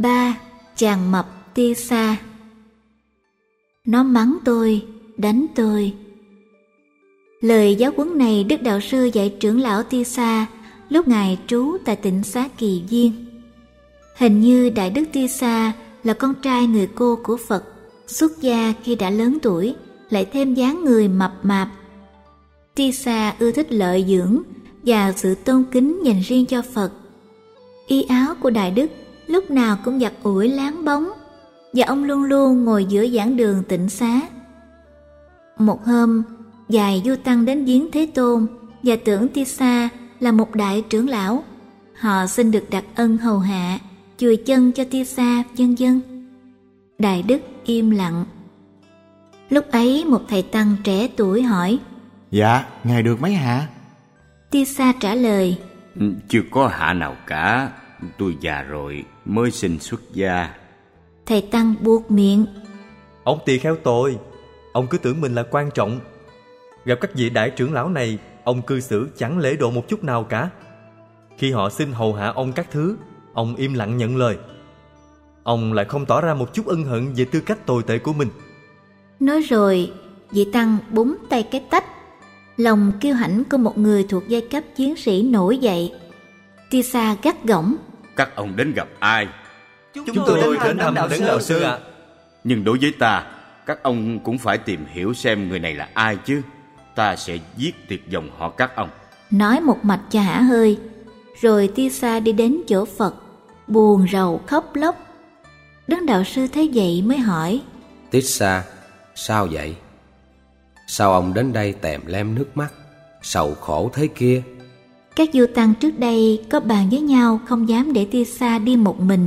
3. Chàng mập Tisa. Nó mắng tôi, đánh tôi. Lời giáo huấn này Đức Đạo Sư dạy trưởng lão Tisa lúc Ngài trú tại tịnh xá Kỳ Viên. Hình như Đại Đức Tisa là con trai người cô của Phật, xuất gia khi đã lớn tuổi, lại thêm dáng người mập mạp. Tisa ưa thích lợi dưỡng và sự tôn kính dành riêng cho Phật. Y áo của Đại Đức lúc nào cũng giặt ủi láng bóng, và ông luôn luôn ngồi giữa giảng đường tịnh xá. Một hôm, vài du tăng đến viếng Thế Tôn và tưởng Tisa là một đại trưởng lão. Họ xin được đặc ân hầu hạ, chùi chân cho Tisa, vân vân. Đại Đức im lặng. Lúc ấy một thầy tăng trẻ tuổi hỏi: Dạ, ngài được mấy hạ? Tisa trả lời: Chưa có hạ nào cả, tôi già rồi mới xin xuất gia. Thầy tăng buột miệng: Ông tỳ kheo tội, ông cứ tưởng mình là quan trọng. Gặp các vị đại trưởng lão này, ông cư xử chẳng lễ độ một chút nào cả. Khi họ xin hầu hạ ông các thứ, ông im lặng nhận lời. Ông lại không tỏ ra một chút ân hận về tư cách tồi tệ của mình. Nói rồi, vị tăng búng tay cái tách. Lòng kiêu hãnh của một người thuộc giai cấp chiến sĩ nổi dậy. Tisa gắt gỏng: Các ông đến gặp ai? Chúng tôi đến thăm Đấng Đạo Sư ạ. Nhưng đối với ta, các ông cũng phải tìm hiểu xem người này là ai chứ. Ta sẽ giết tiệt dòng họ các ông. Nói một mạch cho hả hơi. Rồi Tisa đi đến chỗ Phật, buồn rầu khóc lóc. Đấng Đạo Sư thấy vậy mới hỏi: Tisa, sao vậy? Sao ông đến đây tèm lem nước mắt, sầu khổ thế kia? Các du tăng trước đây có bàn với nhau không dám để Tisa đi một mình,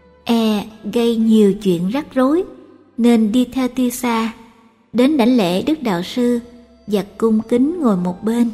gây nhiều chuyện rắc rối, nên đi theo Tisa đến đảnh lễ Đức Đạo Sư và cung kính ngồi một bên.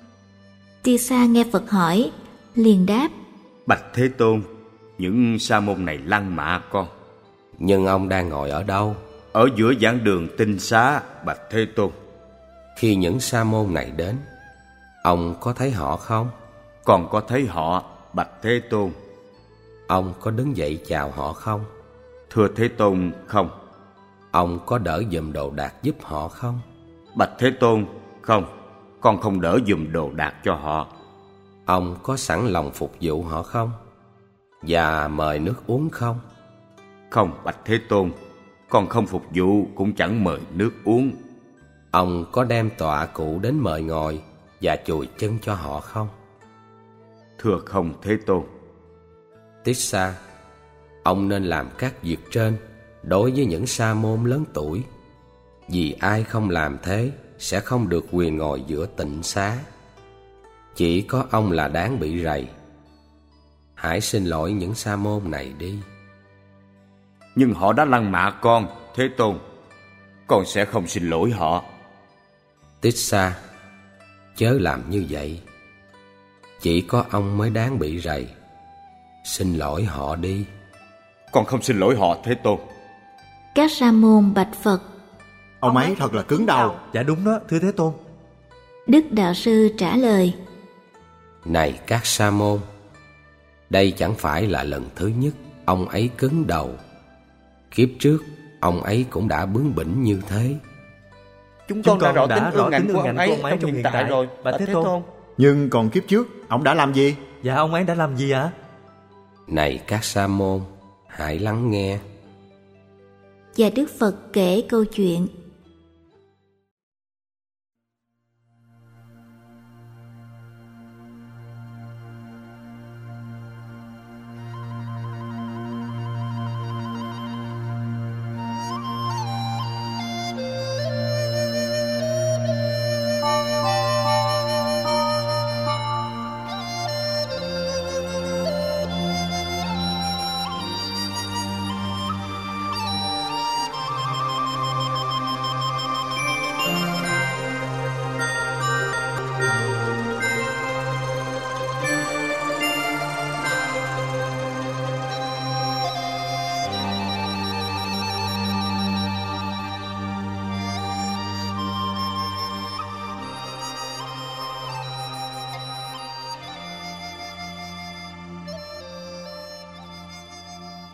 Tisa nghe Phật hỏi, liền đáp: Bạch Thế Tôn, những sa môn này lăng mạ con. Nhưng ông đang ngồi ở đâu? Ở giữa giảng đường tinh xá, bạch Thế Tôn. Khi những sa môn này đến, ông có thấy họ không? Còn có thấy họ, bạch Thế Tôn. Ông có đứng dậy chào họ không? Thưa Thế Tôn, không. Ông có đỡ giùm đồ đạc giúp họ không? Bạch Thế Tôn, không. Con không đỡ giùm đồ đạc cho họ. Ông có sẵn lòng phục vụ họ không? Và mời nước uống không? Không, bạch Thế Tôn. Con không phục vụ cũng chẳng mời nước uống. Ông có đem tọa cụ đến mời ngồi và chùi chân cho họ không? Thưa không, Thế Tôn. Tissa, ông nên làm các việc trên đối với những sa môn lớn tuổi, vì ai không làm thế sẽ không được quyền ngồi giữa tịnh xá. Chỉ có ông là đáng bị rầy. Hãy xin lỗi những sa môn này đi. Nhưng họ đã lăng mạ con, Thế Tôn. Con sẽ không xin lỗi họ. Tissa, chớ làm như vậy. Chỉ có ông mới đáng bị rầy. Xin lỗi họ đi. Con không xin lỗi họ, Thế Tôn. Các sa môn bạch Phật: Ông ấy thật là cứng đầu. Dạ đúng đó, thưa Thế Tôn. Đức Đạo Sư trả lời: Này các sa môn, đây chẳng phải là lần thứ nhất ông ấy cứng đầu. Kiếp trước ông ấy cũng đã bướng bỉnh như thế. Chúng con đã rõ tính ương ngạnh của ông ấy trong hiện tại rồi, bạch Thế Tôn. Nhưng còn kiếp trước ông đã làm gì? Dạ ông ấy đã làm gì ạ? Này các sa môn, hãy lắng nghe. Và Đức Phật kể câu chuyện.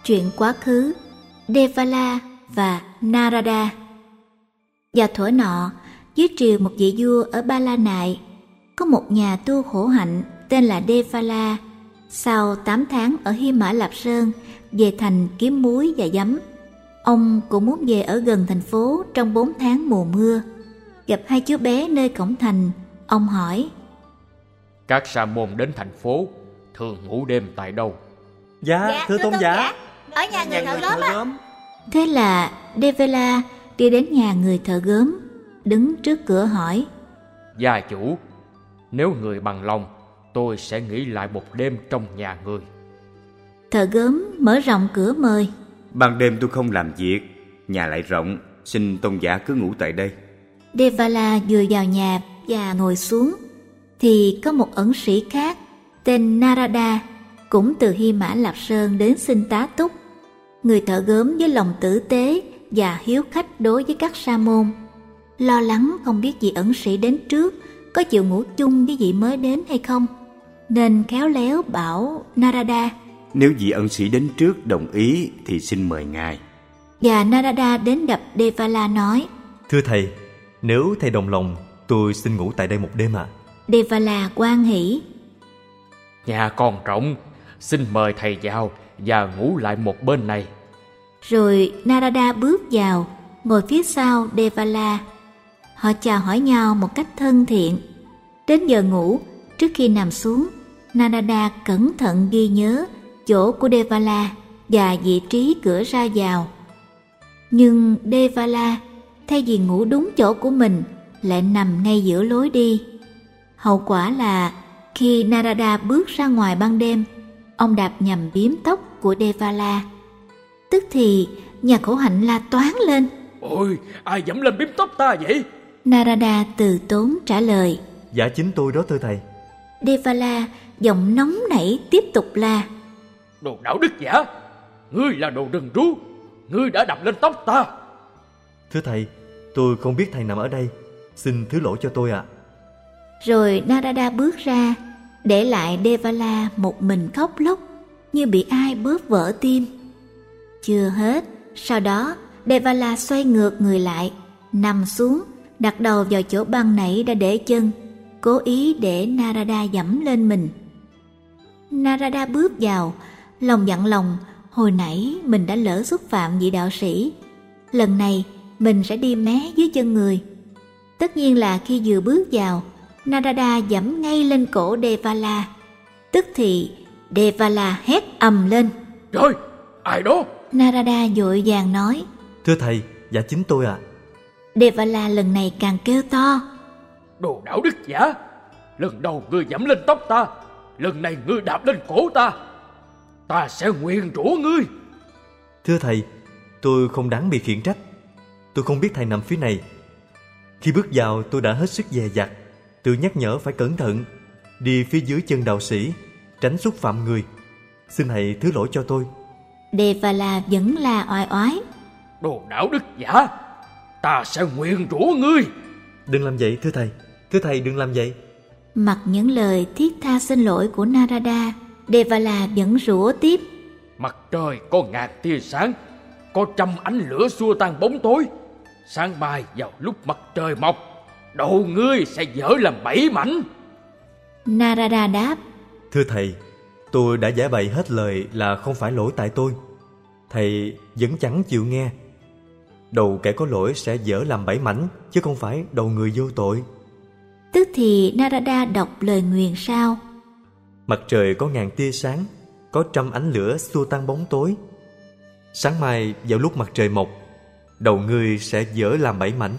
chuyện quá khứ, Devala và Narada. Vào thuở nọ, dưới triều một vị vua ở Ba La Nại, có một nhà tu khổ hạnh tên là Devala. Sau 8 tháng ở Hy Mã Lạp Sơn, về thành kiếm muối và giấm. Ông cũng muốn về ở gần thành phố trong 4 tháng mùa mưa. Gặp hai chú bé nơi cổng thành, ông hỏi: Các sa môn đến thành phố thường ngủ đêm tại đâu? Dạ, thưa tôn giả, ở nhà người thợ gốm. Thế là Devala đi đến nhà người thợ gốm, đứng trước cửa hỏi: Gia chủ, nếu người bằng lòng, tôi sẽ nghỉ lại một đêm trong nhà người. Thợ gốm mở rộng cửa mời. Ban đêm tôi không làm việc, nhà lại rộng, xin tôn giả cứ ngủ tại đây. Devala vừa vào nhà và ngồi xuống, thì có một ẩn sĩ khác tên Narada cũng từ Hy Mã Lạp Sơn đến xin tá túc. Người thợ gốm với lòng tử tế và hiếu khách đối với các sa môn, lo lắng không biết vị ẩn sĩ đến trước có chịu ngủ chung với vị mới đến hay không, nên khéo léo bảo Narada: Nếu vị ẩn sĩ đến trước đồng ý thì xin mời ngài. Và Narada đến gặp Devala nói: Thưa thầy, nếu thầy đồng lòng, tôi xin ngủ tại đây một đêm ạ. Devala hoan hỉ: Nhà còn rộng, xin mời thầy vào và ngủ lại một bên này. Rồi Narada bước vào, ngồi phía sau Devala. Họ chào hỏi nhau một cách thân thiện. Đến giờ ngủ, trước khi nằm xuống, Narada cẩn thận ghi nhớ chỗ của Devala và vị trí cửa ra vào. Nhưng Devala, thay vì ngủ đúng chỗ của mình, lại nằm ngay giữa lối đi. Hậu quả là khi Narada bước ra ngoài ban đêm, ông đạp nhầm bím tóc của Devala. Tức thì nhà khổ hạnh la toáng lên: Ôi, ai dẫm lên bím tóc ta vậy? Narada từ tốn trả lời: Dạ chính tôi đó thưa thầy. Devala giọng nóng nảy tiếp tục la: Đồ đạo đức giả, ngươi là đồ rừng rú, ngươi đã đập lên tóc ta. Thưa thầy, tôi không biết thầy nằm ở đây, xin thứ lỗi cho tôi ạ. Rồi Narada bước ra, để lại Devala một mình khóc lóc như bị ai bóp vỡ tim. Chưa hết, sau đó Devala xoay ngược người lại, nằm xuống, đặt đầu vào chỗ băng nãy đã để chân, cố ý để Narada dẫm lên mình. Narada bước vào, lòng dặn lòng hồi nãy mình đã lỡ xúc phạm vị đạo sĩ, lần này mình sẽ đi mé dưới chân người. Tất nhiên là khi vừa bước vào, Narada dẫm ngay lên cổ Devala. Tức thì Devala hét ầm lên: Trời, ai đó? Narada vội vàng nói: Thưa thầy, dạ chính tôi ạ. Devala lần này càng kêu to: Đồ đạo đức giả, lần đầu ngươi dẫm lên tóc ta, lần này ngươi đạp lên cổ ta, ta sẽ nguyền rủa ngươi. Thưa thầy, tôi không đáng bị khiển trách. Tôi không biết thầy nằm phía này. Khi bước vào tôi đã hết sức dè dặt, tự nhắc nhở phải cẩn thận, đi phía dưới chân đạo sĩ, tránh xúc phạm người. Xin thầy thứ lỗi cho tôi. Devala vẫn là oai oái: Đồ đạo đức giả, ta sẽ nguyền rủa ngươi. Đừng làm vậy thưa thầy. Thưa thầy đừng làm vậy. Mặc những lời thiết tha xin lỗi của Narada, Devala vẫn rủa tiếp: Mặt trời có ngàn tia sáng, có trăm ánh lửa xua tan bóng tối. Sáng mai vào lúc mặt trời mọc, đầu ngươi sẽ vỡ làm 7 mảnh. Narada đáp: Thưa thầy, tôi đã giải bày hết lời là không phải lỗi tại tôi. Thầy vẫn chẳng chịu nghe. Đầu kẻ có lỗi sẽ vỡ làm 7 mảnh, chứ không phải đầu người vô tội. Tức thì Narada đọc lời nguyền sau: Mặt trời có ngàn tia sáng, có trăm ánh lửa xua tan bóng tối. Sáng mai vào lúc mặt trời mọc, đầu ngươi sẽ vỡ làm 7 mảnh.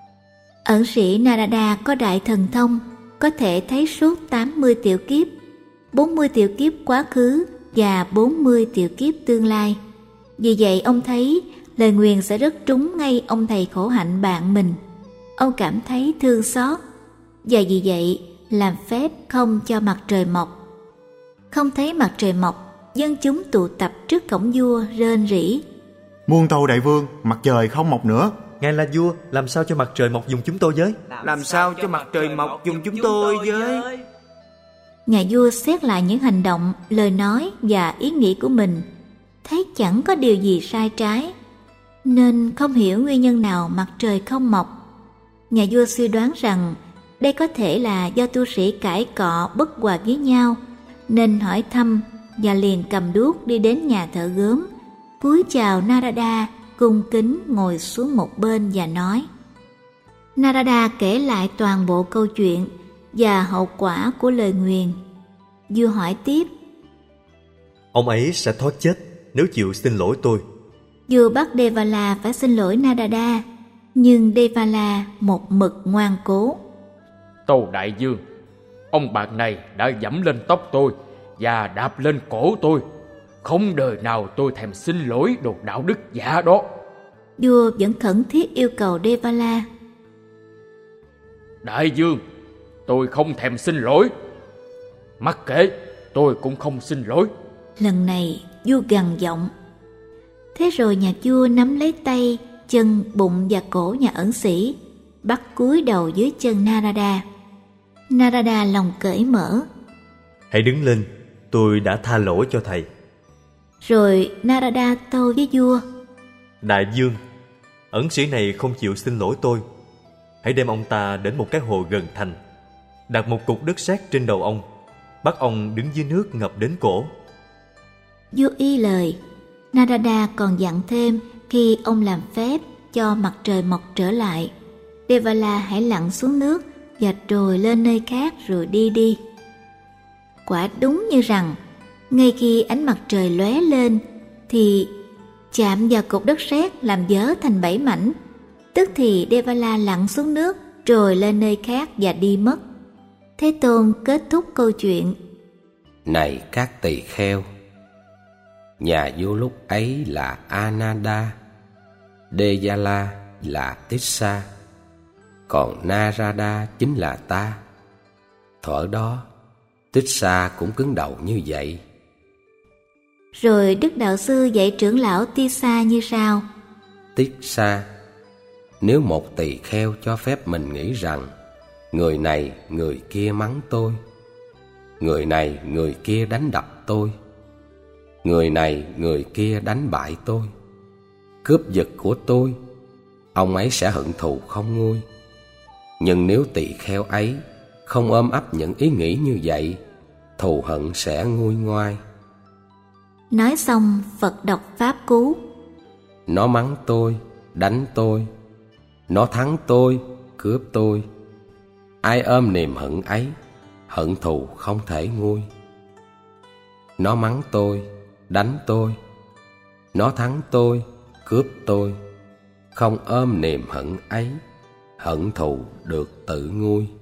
Ẩn sĩ Narada có đại thần thông, có thể thấy suốt 80 tiểu kiếp, 40 tiểu kiếp quá khứ và 40 tiểu kiếp tương lai. Vì vậy ông thấy lời nguyền sẽ rất trúng ngay ông thầy khổ hạnh bạn mình. Ông cảm thấy thương xót, và vì vậy làm phép không cho mặt trời mọc. Không thấy mặt trời mọc, dân chúng tụ tập trước cổng vua rên rỉ: Muôn tâu đại vương, mặt trời không mọc nữa. Ngài là vua, làm sao cho mặt trời mọc dùng chúng tôi với? Làm sao cho mặt trời mọc dùng chúng tôi với? Nhà vua xét lại những hành động, lời nói và ý nghĩ của mình, thấy chẳng có điều gì sai trái, nên không hiểu nguyên nhân nào mặt trời không mọc. Nhà vua suy đoán rằng đây có thể là do tu sĩ cãi cọ bất hòa với nhau, nên hỏi thăm và liền cầm đuốc đi đến nhà thợ gốm, cúi chào Narada, cung kính ngồi xuống một bên và nói. Narada kể lại toàn bộ câu chuyện và hậu quả của lời nguyền. Vua hỏi tiếp. Ông ấy sẽ thoát chết nếu chịu xin lỗi tôi. Vua bắt Devala phải xin lỗi Narada, nhưng Devala một mực ngoan cố. Tâu đại vương, ông bạn này đã giẫm lên tóc tôi và đạp lên cổ tôi. Không đời nào tôi thèm xin lỗi đồ đạo đức giả đó. Vua vẫn khẩn thiết yêu cầu Devala. Đại vương, tôi không thèm xin lỗi. Mặc kệ, tôi cũng không xin lỗi. Lần này vua gằn giọng. Thế rồi nhà vua nắm lấy tay, chân, bụng và cổ nhà ẩn sĩ, bắt cúi đầu dưới chân Narada. Narada lòng cởi mở. Hãy đứng lên, tôi đã tha lỗi cho thầy. Rồi Narada tâu với vua. Đại vương, ẩn sĩ này không chịu xin lỗi tôi. Hãy đem ông ta đến một cái hồ gần thành, đặt một cục đất sét trên đầu ông, bắt ông đứng dưới nước ngập đến cổ. Vua y lời. Narada còn dặn thêm khi ông làm phép cho mặt trời mọc trở lại, Devala hãy lặn xuống nước và trồi lên nơi khác rồi đi. Quả đúng như rằng, ngay khi ánh mặt trời lóe lên thì chạm vào cục đất sét làm vỡ thành 7 mảnh. Tức thì Devala lặn xuống nước, trồi lên nơi khác và đi mất. Thế Tôn kết thúc câu chuyện. Này các tỳ kheo, nhà vua lúc ấy là Ananda, Devala là Tissa, còn Narada chính là ta. Thuở đó Tissa cũng cứng đầu như vậy. Rồi Đức Đạo Sư dạy trưởng lão Tissa như sau. Tissa, nếu một tỳ kheo cho phép mình nghĩ rằng người này người kia mắng tôi, người này người kia đánh đập tôi, người này người kia đánh bại tôi, cướp giật của tôi, ông ấy sẽ hận thù không nguôi. Nhưng nếu tỳ kheo ấy không ôm ấp những ý nghĩ như vậy, thù hận sẽ nguôi ngoai. Nói xong, Phật đọc pháp cú. Nó mắng tôi, đánh tôi, nó thắng tôi, cướp tôi. Ai ôm niềm hận ấy, hận thù không thể nguôi. Nó mắng tôi, đánh tôi, nó thắng tôi, cướp tôi. Không ôm niềm hận ấy, hận thù được tự nguôi.